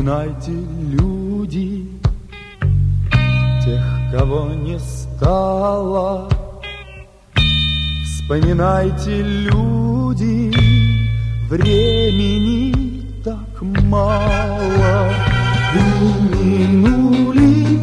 Вспоминайте, люди, тех, кого не стало. Вспоминайте, люди, времени так мало. Дни минули,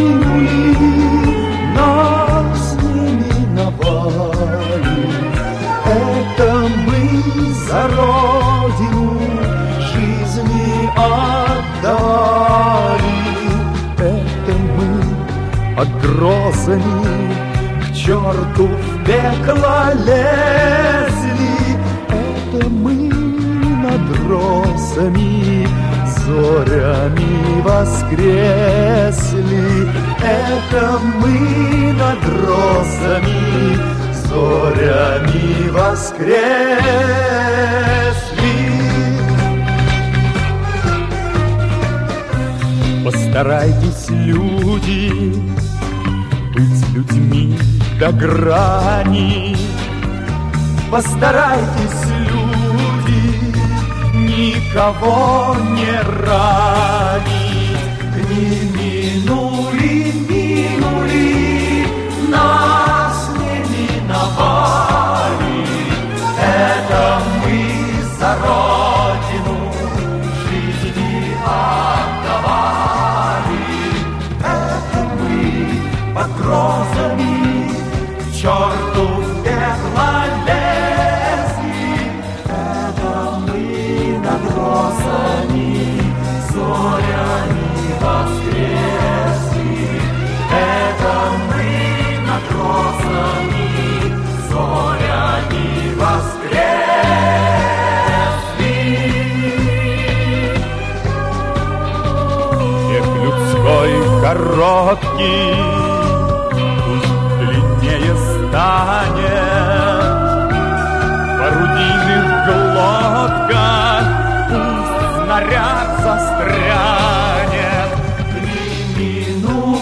нас не миновали. Это мы за Родину жизни отдали. Это мы под грозами к черту в пекло лезли. Это мы над розами зорями воскресли. Это мы над розами зорями воскресли. Постарайтесь, люди, быть людьми до грани. Постарайтесь, люди, никого не ранить. Дни минули, нас не миновали. Это мы за Родину жизни отдавали. Это мы под грозами к черту в пекло лезли. Это мы над розами зорями воскресли. Это мы над розами зорями воскресли. Век людской короткий, пусть длиннее станет. В орудийных глотках пусть снаряд застрянет. Дни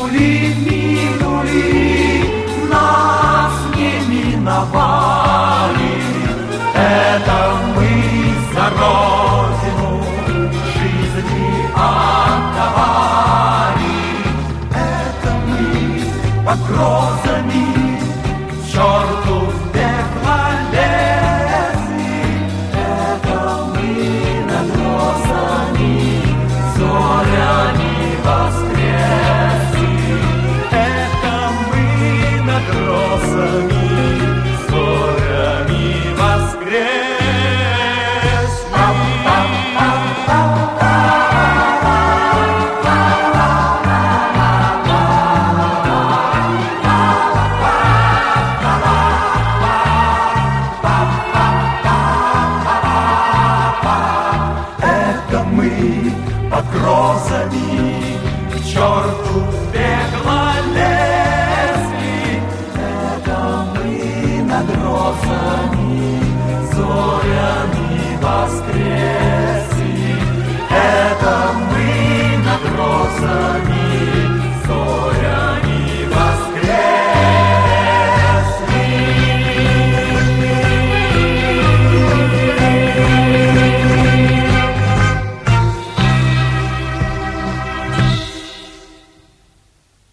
минули, нас не миновали. Это мы за Родину жизни отдавали. Это мы под грозами